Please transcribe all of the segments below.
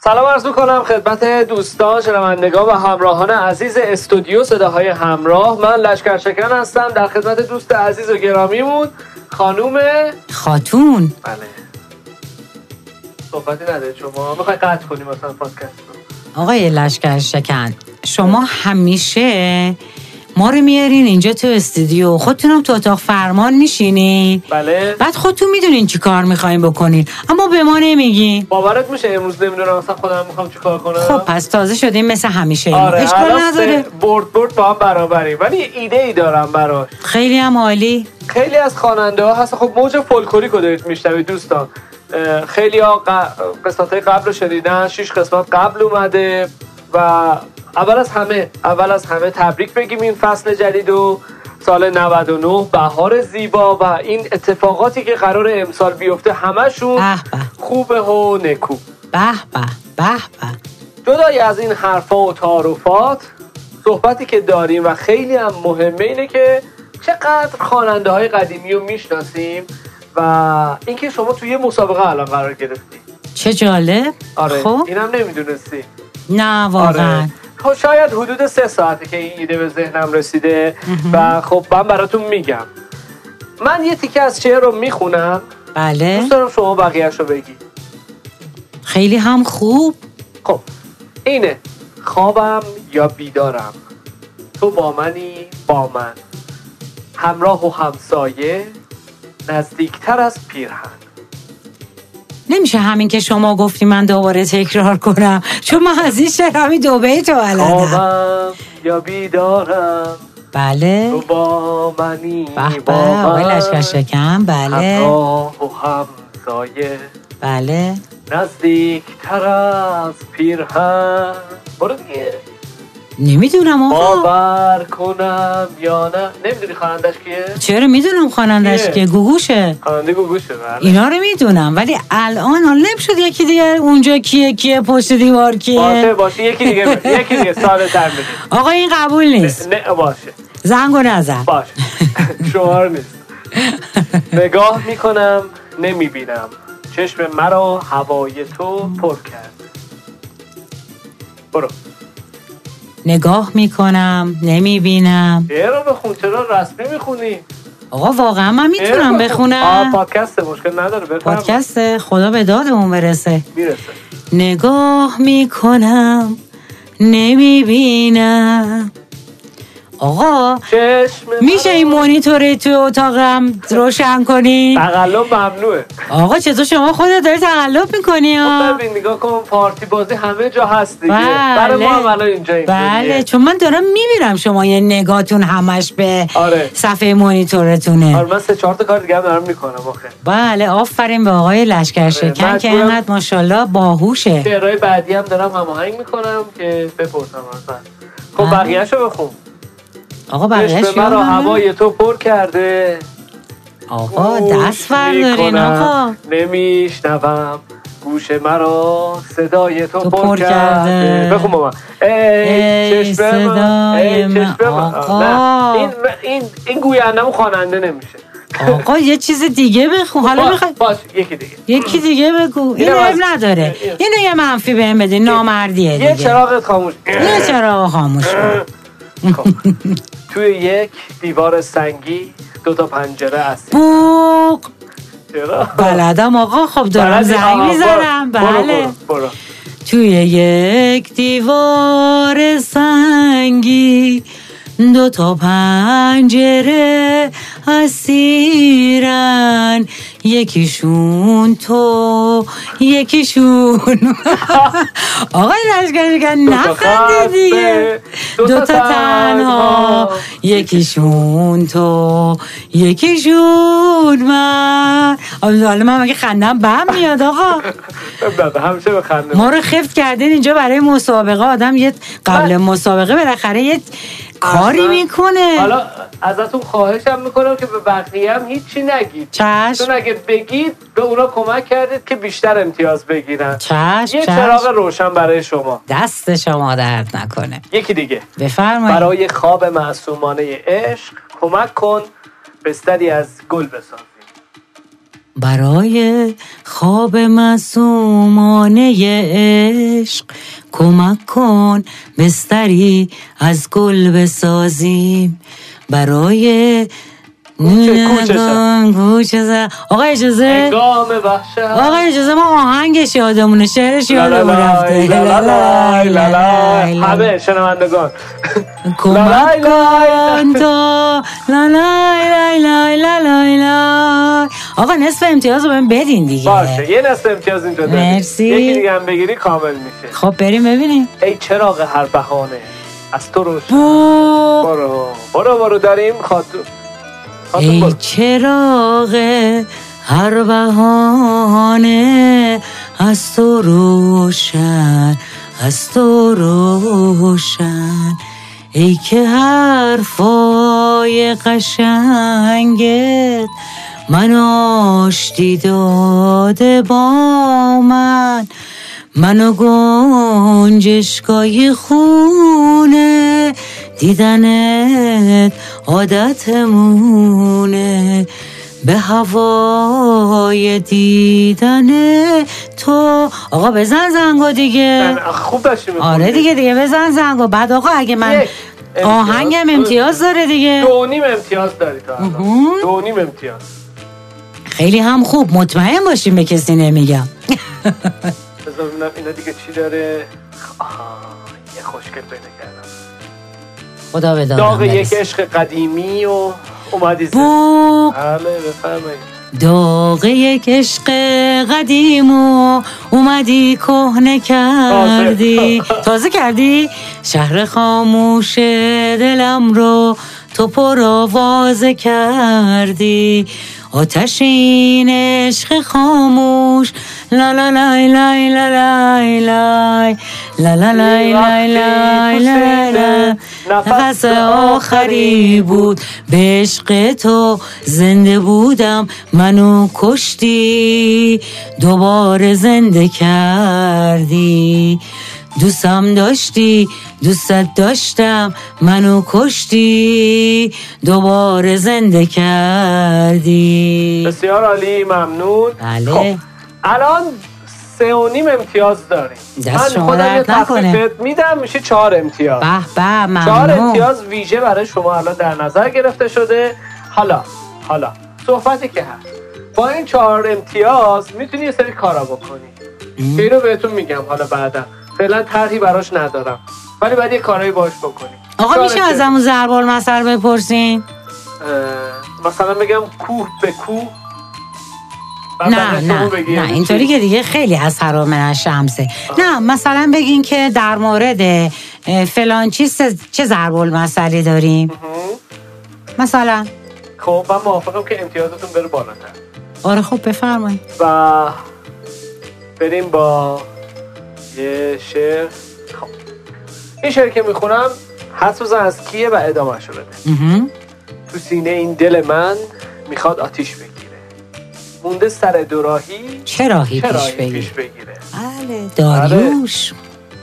سلام عرض میکنم خدمت دوستان، شنوندگان و همراهان عزیز استودیو صداهای همراه. من لشکر شکن هستم در خدمت دوست عزیز و گرامیمون خانوم خاتون. بله. صحبتی نداره شما میخوای قطع کنیم مثلا پادکست رو؟ آقای لشکر شکن، شما همیشه ما رو میارین اینجا تو استودیو، خودتونم تو اتاق فرمان میشینین. بله. بعد خودتون میدونین چی کار میخواین بکنین اما به ما نمیگین. باورت میشه امروز نمیدونم مثلا خودم میخوام چی کار کنم؟ خب پس تازه شدیم مثل همیشه. آره، اشکال نداره. برد با هم برابریم، ولی ایده ای دارم براش. خیلی هم عالی. خیلی از خواننده ها هست، خب موج فولکلوریک رو دارید میشنوید دوستان. خیلی ها قسمت های قبل رو شنیدن، 6 قسمت قبل اومده و اول از همه تبریک بگیم این فصل جدید و سال 99 بهار زیبا و این اتفاقاتی که قرار امسال بیفته همشون خوبه و نکو. به به. جدای از این حرفا و تعارفات، صحبتی که داریم و خیلی هم مهمه اینه که چقدر خواننده های قدیمی رو میشناسیم و اینکه شما توی مسابقه الان قرار گرفتی. چه جالب. آره خب اینم نمیدونستی. نه واقعا. آره. شاید حدود 3 ساعته که این ایده به ذهنم رسیده و خب من براتون میگم. من یه تیکه از شعر رو میخونم. بله. دوست دارم شما بقیه‌اش رو بگی. خیلی هم خوب. خب اینه: خوابم یا بیدارم، تو با منی با من، همراه و همسایه، نزدیکتر از پیرهن. نمیشه همین که شما گفتی من دوباره تکرار کنم، چون من از این شعر دو بیت رو بلدم. خوابم یا بیدارم، بله، تو با منی با من، آقای لشکر شکن. بله، همراه و همسایه، بله، نزدیکتر از پیرهن. برو دیگه. نمیدونم آقا. باور کنم یا نه. نمیدونی خوانندش کیه؟ چرا میدونم خوانندش کیه. گوگوشه. خواننده گوگوشه. بله. اینا رو میدونم ولی الان نمیشد یکی دیگه اونجا کیه پشت دیوار کیه. باشه یکی دیگه ساده تر میدیم. آقا این قبول نیست. نه باشه. زنگو نزن. باشه. شمار نیست. نگاه میکنم نمیبینم، چشم مرا هوای تو پر کرد. برو. نگاه میکنم نمیبینم. رو بخون. چرا رسمی میخونی؟ آقا واقعا من میتونم بخونم. پادکسته، مشکل نداره بخونم. پادکسته، خدا به دادمون برسه. میرسه. نگاه میکنم نمیبینم. آقا میشه این مانیتور تو اتاقم روشن کنی؟ تقلب ممنوعه. آقا چطور شما خودت داری تقلب میکنی؟ ببین نگاه کن، پارتی بازی همه جا هست دیگه. بله. برای ما هم الان اینجا این بله، چون من دارم میبینم شما یه نگاهتون همش به صفحه مانیتورتونه. آره من 3-4 تا کار دیگه هم دارم میکنم آخه. بله، آفرین به آقای لشکر شکن که اینقدر ماشاءالله باهوشه. شعرهای بعدی هم دارم هماهنگ میکنم که بپرسم اصلا. خب بقیه‌شو بخون. آقا بقیه‌اش مرا هوای تو پر کرده. آقا دست بردارین آقا. نمیشنوم گوش مرا صدای تو پر کرده. بخون بابا. ای صدای من. آقا این گوینده‌مو خواننده نمیشه. آقا یه چیز دیگه بخون. حالا میخوای باش یکی دیگه بگو. اینو نداره. اینو یه منفی بهم بده. نامردیه دیگه. یه چراغت خاموش. یه چراغ خاموش. توی یک دیوار سنگی 2 تا پنجره هست. بوق. چرا؟ بلدم آقا. خب دارم زنگ میزنم. بله. برو. توی یک دیوار سنگی 2 تا پنجره اسیرن، یکیشون تو یکیشون آقای لشکر شکن نخندی دیگه. 2 تا تنها، یکیشون تو یکیشون من. حالا من مگه خندم بهم میاد آقا؟ همیشه بخندم. ما رو خفت کردین اینجا برای مسابقه. آدم یه قبل مسابقه بالاخره یه کاری میکنه. حالا ازتون خواهشم میکنم که به بقیه هم هیچی نگید. چون اگه بگید به اونا کمک کردید که بیشتر امتیاز بگیرن. یه چراغ روشن برای شما. دست شما درد نکنه. یکی دیگه بفرمایید. برای خواب معصومانه عشق کمک کن بستری از گل بسازیم. برای خواب معصومانه عشق کمک کن بستری از گل بسازیم. برای کوچه آقا اجازه انگام وحشت آقا اجازه ما آهنگش یادمونه شعرش یادمون رفته. همه شنوندگان کمک کن تا لا لای لای لای لای لای. آقا نصف امتیاز رو بهم بدین دیگه. باشه یه نصف امتیاز اینجا داریم. مرسی. یکی دیگه هم بگیری کامل میشه. خب بریم ببینیم. ای چراغ هر بهانه از تو روشن. برو برو داریم خاطر. ای چراغ هر بهانه از تو روشن، از تو روشن. ای که حرفای قشنگت من آشتی داده با منو گنجشگاه خونه دیدنت عادتمونه، به هوای دیدن تو. آقا بزن زنگو دیگه. خوب داشتی میخونی. آره دیگه بزن زنگو. بعد آقا اگه من آهنگم امتیاز داره دیگه. 2.5 امتیاز داری تا الان. 2.5 امتیاز. خیلی هم خوب. مطمئن باشیم به کسی نمیگم. بذار ببینم اینا دیگه چی داره. یه خوشگل پیدا کردم. خدا بدارم. داغ یک عشق قدیمی و اومدی زد. بله بفرمایید. داغ یک عشق قدیم و اومدی کهنه کردی. تازه کردی. شهر خاموش دلم رو تو پر آوازه کردی. آتش این عشق خاموش لا لا لای لای لای لای لا لا لای لای لای لای. نفس آخری بود به عشق تو زنده بودم، منو کشتی دوباره زنده کردی. دوستم داشتی دوستت داشتم، منو کشتی دوباره زنده کردی. بسیار عالی ممنون. بله. خب الان 3.5 امتیاز داریم. من خودم یه تخفیفت میدم میشه 4 امتیاز. به به ممنون. 4 امتیاز ویژه برای شما الان در نظر گرفته شده. حالا صحبتی که هست با این 4 امتیاز میتونی یه سری کارا بکنی که اینو بهتون میگم حالا بعدا. فعلا طرحی براش ندارم ولی باید یه کارایی باش بکنی. آقا میشه ازمون ضرب المثل بپرسین؟ مثلا بگم کوه به کوه. نه اینطوری که دیگه خیلی از حرام من شمسه. نه مثلا بگین که در مورد فلان چیز چه ضرب المثلی داریم مثلا. خب من موافقم که امتیازتون بره بالاتر. آره خب بفرمایید. و بریم با یه شعر. خب این شعر که میخونم حدس بزن از کیه و ادامه‌شو بده. تو سینه این دل من میخواد آتیش بگیره، مونده سر دوراهی چه راهی پیش بگیره. بله داریوش.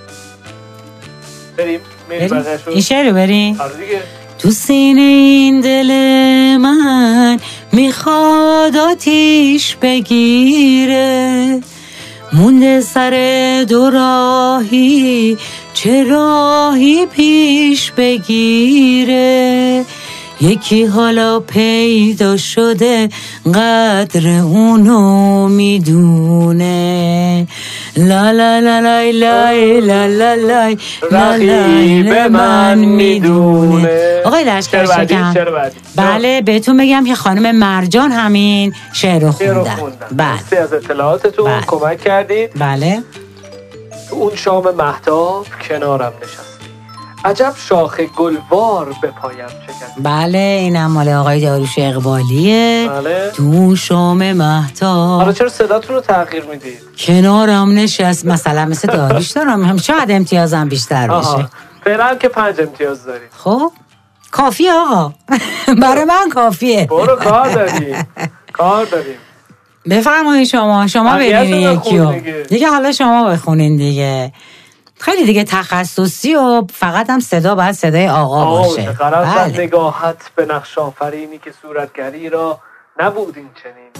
بریم این شعر رو بریم. آره دیگه. تو سینه این دل من میخواد آتیش بگیره، مونده سر دوراهی چه راهی پیش بگیره. یکی حالا پیدا شده قدر اونو میدونه، لا لا لا لای لای لا لا لای رقیب من میدونه. آقای لشکر شکن بله بهتون بگم که خانم مرجان همین شعر رو خوندن. بله از اطلاعاتتون کمک کردید. بله تو اون شام مهتاب کنارم نشست، عجب شاخ گلوار به پایم شکست. بله اینم مال آقای داریوش اقبالیه. بله. تو شام مهتاب. حالا چرا صداتون رو تغییر میدید؟ کنارم نشست. مثلا مثل داریوش دارم هم شاید امتیازم بیشتر بشه. فعلا که 5 امتیاز دارید. خب کافیه آقا. برای من کافیه. برو کار داریم. بفرمایید شما ببینید یکیو دیگه. حالا شما بخونین دیگه. خیلی دیگه تخصصی و فقط هم صدا باید صدای آقا باشه. قرار نگاهت به نقش آفرینی که صورتگری را نبود این چنین.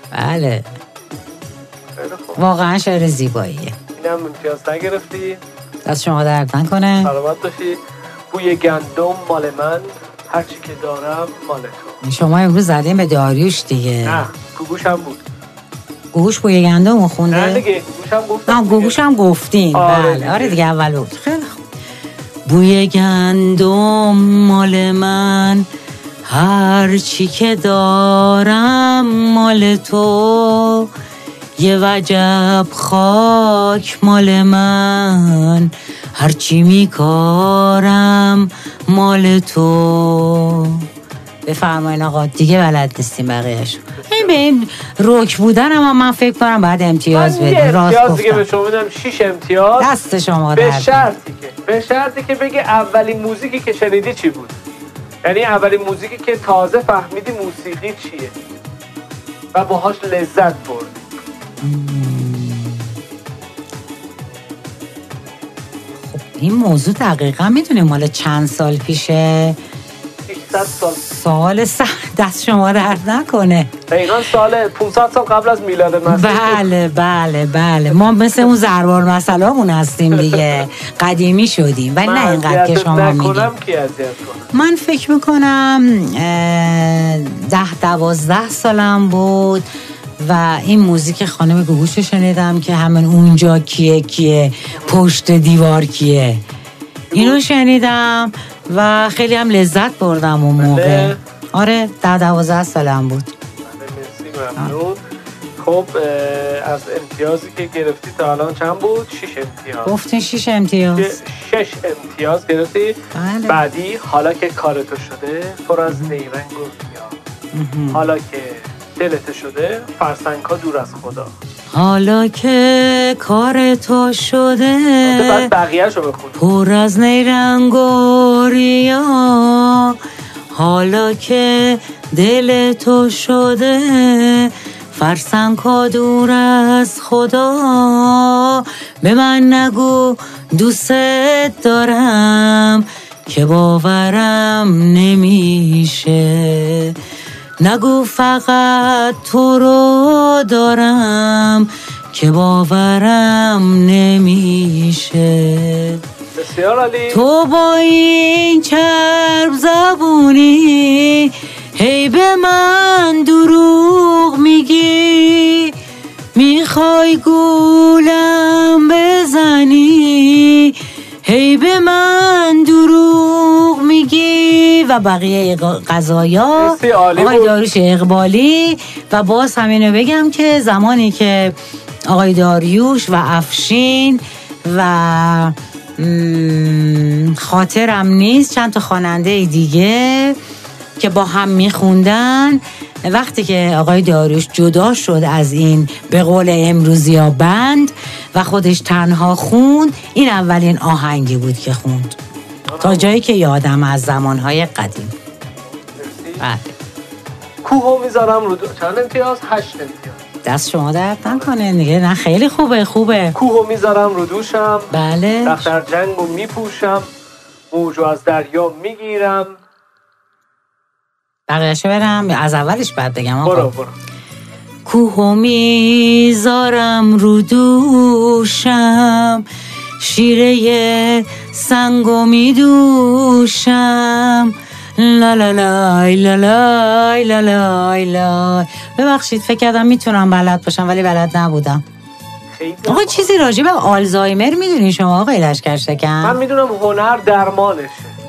بله خیلی خوب. واقعا شعر زیباییه. اینم امتیاز نگرفتی. دست شما درد نکنه. سلامت باشی. بوی گندم مال من، هرچی که دارم مال تو. شما امروز زدیم به داریوش دیگه. نه گوگوش هم بود. گوگوش بوی گندم خونده؟ نه دیگه گوگوش هم گفتم. گوگوش هم گفتین. بله آره دیگه اول بود. خیلی خوب. بوی گندم مال من، هر چی که دارم مال تو، یه وجب خاک مال من، هر چی میکارم مال تو. بفرمایین آقا دیگه بلد نیستیم بقیه‌شو. این به این روک بودن اما من فکر کنم بعد امتیاز بدیم. راست امتیاز گفتم دیگه به شما میدم 6 امتیاز. دست شما به درد. شرطی که بگه اولین موزیکی که شنیدی چی بود. یعنی اولین موزیکی که تازه فهمیدی موسیقی چیه و باهاش لذت بردی. خب این موضوع دقیقا میدونیم مال چند سال پیشه؟ 600 سال. دست شما درد نکنه. دقیقا سال 500 سال قبل از میلاد مسیح. بله ما مثل اون زربار مسئله‌مون هستیم دیگه. قدیمی شدیم ولی نه اینقدر که شما میگید. من فکر میکنم 10-12 سالم بود و این موزیک خانم گوگوش رو شنیدم که همین اونجا کیه پشت دیوار کیه، اینو شنیدم و خیلی هم لذت بردم اون موقع. آره 10-12 سالم بود. ممنون. خب از امتیازی که گرفتی تا الان چند بود؟ 6 امتیاز. گفتین 6 امتیاز. 6 امتیاز گرفتی. بله. بعدی حالا که کارتو شده پر از نیرنگ و ریا، حالا که دلت شده فرسنگ‌ها دور از خدا. حالا که کار تو شده بعد بقیه‌شو بخون. پر از نیرنگ و ریا، حالا که دل تو شده فرسنگ‌ها دور از خدا. به من نگو دوست دارم که باورم نمیشه، نگو فقط تو رو دارم که باورم نمیشه. بسیار عالی. تو با این چرب زبونی هی به من دروغ میگی، میخوای گولم بزنی، هی به من دروغ میگی و بقیه قضایا آقای داریوش اقبالی. و باز همینو بگم که زمانی که آقای داریوش و افشین و خاطرم نیست چند تا خواننده دیگه که با هم میخوندن، وقتی که آقای داریوش جدا شد از این به قول امروزیا بند و خودش تنها خوند، این اولین آهنگی بود که خوند تا جایی که یادم از زمانهای قدیم. بله. کوهو میذارم رو چند امتیاز؟ 8 امتیاز. دست شما درد نکنه دیگه. نه خیلی خوبه. کوهو میذارم رو دوشم. بله. دفتر جنگو میپوشم، موجو از دریا میگیرم. بقیه‌شو برم از اولش بعد بگم آقا. برو. کوهو میذارم رو دوشم، شیره سنگو میدوشم، لا لا لای لا لای لا لای لای. ببخشید فکر کردم میتونم بلد باشم ولی بلد نبودم. آقا چیزی راجع به آلزایمر میدونی شما آقای لشکرشکن؟ من میدونم هنر درمانشه.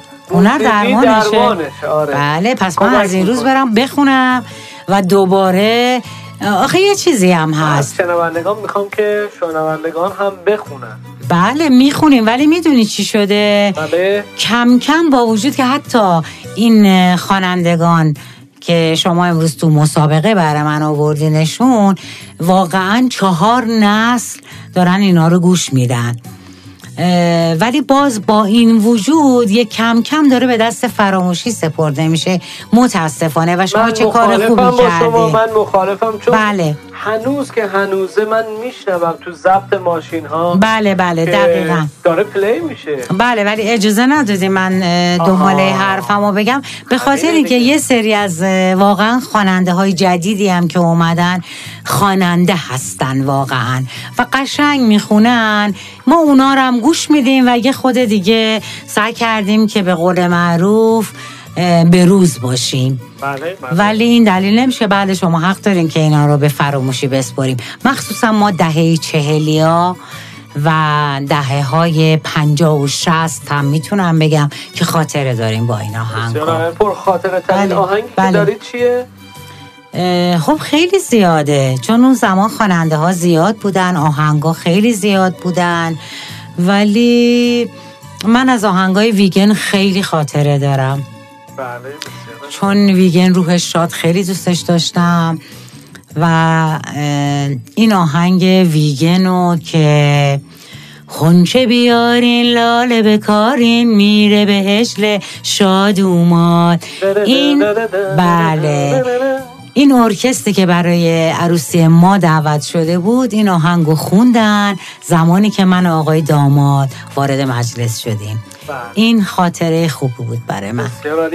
آره. بله پس من از این روز برم بخونم و دوباره. آخه یه چیزی هم هست، شنوندگان میخوام که شنوندگان هم بخونن. بله میخونیم ولی میدونی چی شده؟ بله. کم کم با وجود که حتی این خوانندگان که شما امروز تو مسابقه برای من آوردینشون واقعا 4 نسل دارن اینا رو گوش میدن، ولی باز با این وجود یک کم کم داره به دست فراموشی سپرده میشه متاسفانه. و شما چه کار خوبی کردی. من مخالفم چون بله. هنوز که هنوزه من میشنوم تو ضبط ماشین ها. بله دقیقاً داره پلی میشه. بله ولی اجازه ندادی من دنباله حرفمو بگم، به خاطر اینکه یه سری از واقعا خواننده های جدیدی هم که اومدن خواننده هستن واقعا و قشنگ میخونن، ما اونا رو هم گوش میدیم و یه خود دیگه سعی کردیم که به قول معروف به روز باشیم. بله. ولی این دلیل نمیشه بعد شما حق دارین که اینا رو به فراموشی بسپاریم، مخصوصا ما دهه 40 و دهه های 50 و 60 هم میتونم بگم که خاطره داریم با این آهنگ‌ها. پر خاطره ترین آهنگی که دارید چیه؟ خب خیلی زیاده، چون اون زمان خواننده ها زیاد بودن، آهنگا خیلی زیاد بودن، ولی من از آهنگای ویگن خیلی خاطره دارم. بله. چون ویگن روحش شاد خیلی دوستش داشتم و این آهنگ ویگنو که خونچه بیارین لاله بکارین میره به هشل شاد اومد، این بله این ارکستری که برای عروسی ما دعوت شده بود این آهنگو خوندن زمانی که من و آقای داماد وارد مجلس شدیم. این خاطره خوب بود برای من.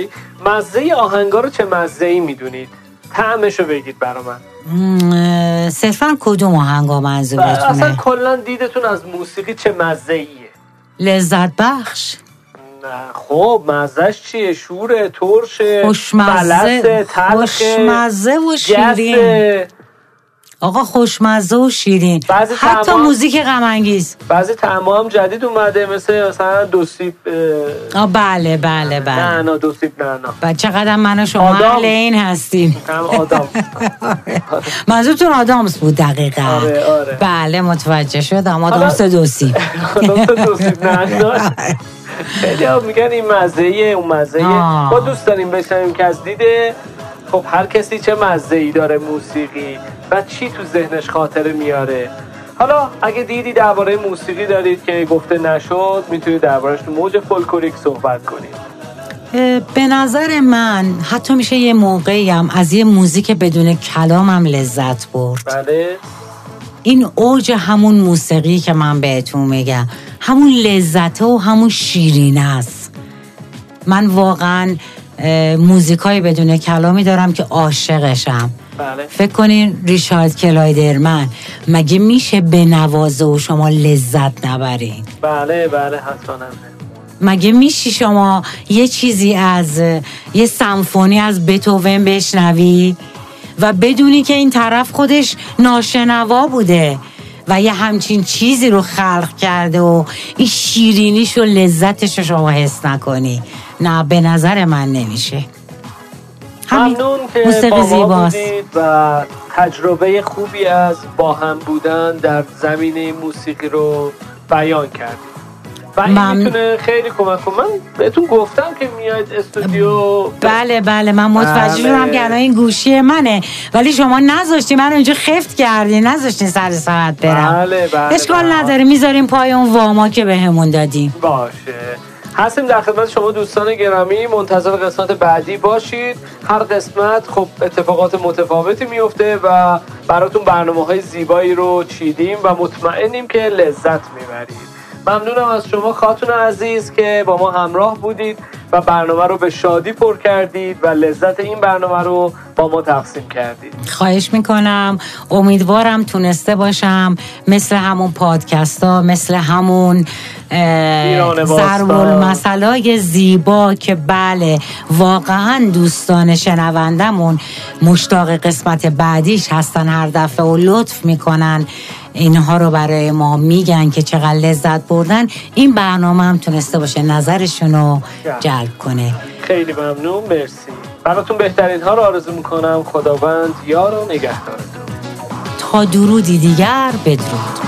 مزه آهنگا رو چه مزه‌ای میدونید؟ طعمشو بگید برای من. صرفا کدوم آهنگا منظورتونه؟ اصلا کلا دیدتون از موسیقی چه مزه‌ایه؟ لذت بخش. نه خب مزهش چیه؟ شوره، ترشه، خوشمزه، خوشمزه و شیرین. آقا خوشمزه و شیرین، حتی موزیک غم انگیز. بعضی طعم‌ها هم جدید اومده مثلا دو سیب. بله نه دو سیب نه. چقدر من و شما اهل این هستیم. آدم. منظورتون آدامس بود دقیقاً. آره. بله متوجه شدم. آدامس دو سیب. دو سیب نه. خیلی ها میگن این مزه‌ایه اون مزه‌ایه. ما دوست داریم بشنویم که از دیده خب هر کسی چه مزه‌ای داره موسیقی و چی تو ذهنش خاطره میاره. حالا اگه دیدی درباره موسیقی دارید که گفته نشد میتونید دربارش تو موج فولکلوریک صحبت کنید. به نظر من حتی میشه یه موقعی هم از یه موزیک بدون کلامم لذت برد. بله. این اوج همون موسیقی که من بهتون میگم، همون لذته و همون شیرینه است. من واقعا موزیکای بدون کلامی دارم که عاشقشم. بله. فکر کنین ریچارد کلایدرمن مگه میشه بنوازه و شما لذت نبرین؟ بله حتما. مگه میشه شما یه چیزی از یه سمفونی از بتوون بشنوی و بدونی که این طرف خودش ناشنوا بوده و یه همچین چیزی رو خلق کرده و این شیرینیش و لذتش رو شما حس نکنی؟ نه به نظر من نمیشه. ممنون که با ما بودید و تجربه خوبی از با هم بودن در زمینه موسیقی رو بیان کردید و این میتونه خیلی کمک کنه. من بهتون گفتم که میاد استودیو. بله من متوجه شدم که این گوشی منه ولی شما نذاشتی من اینجا خفت کردی، نذاشتی سر ساعت برم. بله اشکال نداره، میذاریم پای اون واما که بهمون دادیم. باشه. هستیم در خدمت شما دوستان گرامی، منتظر قسمت بعدی باشید. هر قسمت خب اتفاقات متفاوتی میفته و براتون برنامه‌های زیبایی رو چیدیم و مطمئنیم که لذت میبرید. ممنونم از شما خاتون عزیز که با ما همراه بودید و برنامه رو به شادی پر کردید و لذت این برنامه رو با ما تقسیم کردید. خواهش میکنم، امیدوارم تونسته باشم مثل همون پادکست ها، مثل همون ضرب المثلای زیبا که بله واقعا دوستان شنوندمون مشتاق قسمت بعدیش هستن هر دفعه و لطف میکنن اینها رو برای ما میگن که چقدر لذت بردن. این برنامه هم تونسته باشه نظرشون رو جلب کنه. خیلی ممنون، مرسی. براتون بهترین ها رو آرزو میکنم. خداوند یار و نگهدارتون. تا درودی دیگر بدرود.